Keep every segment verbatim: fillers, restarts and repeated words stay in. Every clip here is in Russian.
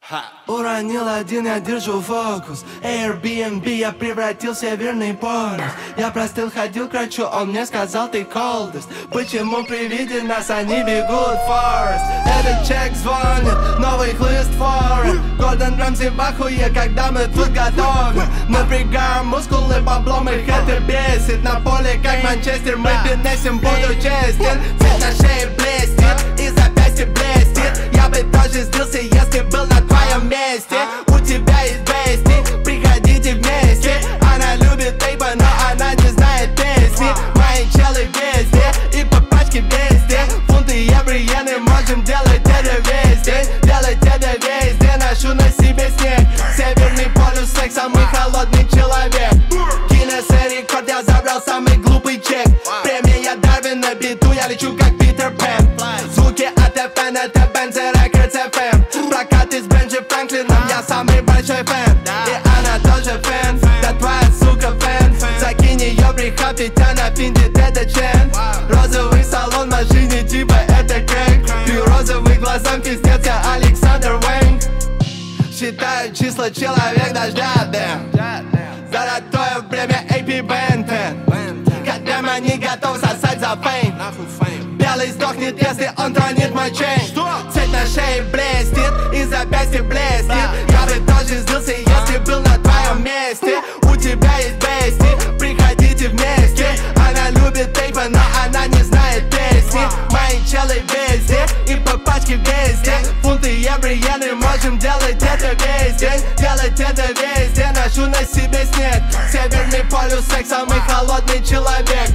Уронил один, я держу фокус. Airbnb, я превратил в северный полюс. Я простыл, ходил к врачу, он мне сказал, ты coldest. Почему при виде нас они бегут в Forest? Этот чек звонит, новый хлыст форы. Гордон Рамси в ахуе, когда мы тут готовы. Напрягаем мускулы, баблом их это бесит. На поле, как Манчестер, мы бенесим, буду честен. Цвет на шее блестит, и запястье блестит. Я бы тоже сдился, если был на твоем месте. У тебя есть бести, приходите вместе. Она любит тейпа, но она не знает песни. Мои челы везде, и по пачке везде. Фунты, евро, иены, можем делать это весь день. Делать это весь день, ношу на себе снег. Северный полюс, секс, самый холодный человек. Гиннесс рекорд, я забрал самый глупый чек. Премия Дарвин на биту, я лечу как Питер Пен. Звуки от эф эн, это Benz Records эф эм. Прокаты с Бенджи Франклином, я самый большой фэн. И она тоже фэн, да твоя сука фэн. Закинь ее в рехаб, ведь она финдит это чен. Розовый салон в машине, типа это крэк. Ты розовый глазам пиздец, я Александр Вэнг. Считаю числа, человек дождя, дэм. Золотое время эй пи Бентен. Гоddamn, они готовы сосать за фейм. Белый сдохнет, если он тронет мой чейн. Цвет на шее блестит, и запястье блестит. Я бы тоже сдился, если был на твоем месте. У тебя есть бести, приходите вместе. Она любит тейпа, но она не знает песни. Мои челы везде, и по пачке везде. Фунты, евро, иены, можем делать это весь день. Делать это весь день, ношу на себе снег. Северный полюс, секс, самый холодный человек.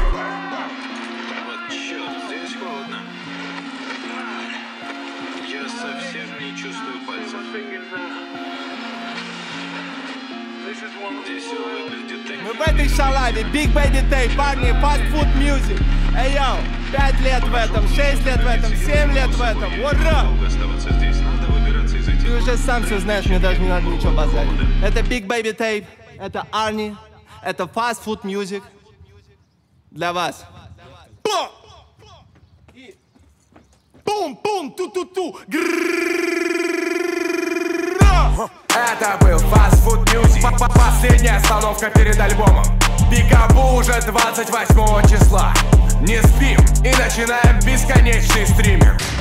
Мы в этой шалаве, Big Baby Tape, парни, Fast Food Music. Эй, йоу, пять лет в этом, шесть лет в этом, семь лет в этом, ура! Ты уже сам все знаешь, мне даже не надо ничего базарить. Это Big Baby Tape, это Арни, это Fast Food Music. Для вас. Бум-бум, ту-ту-ту. Это был Fast Food Music. Последняя остановка перед альбомом. Пикабу уже двадцать восьмого числа. Не спим и начинаем бесконечный стриминг.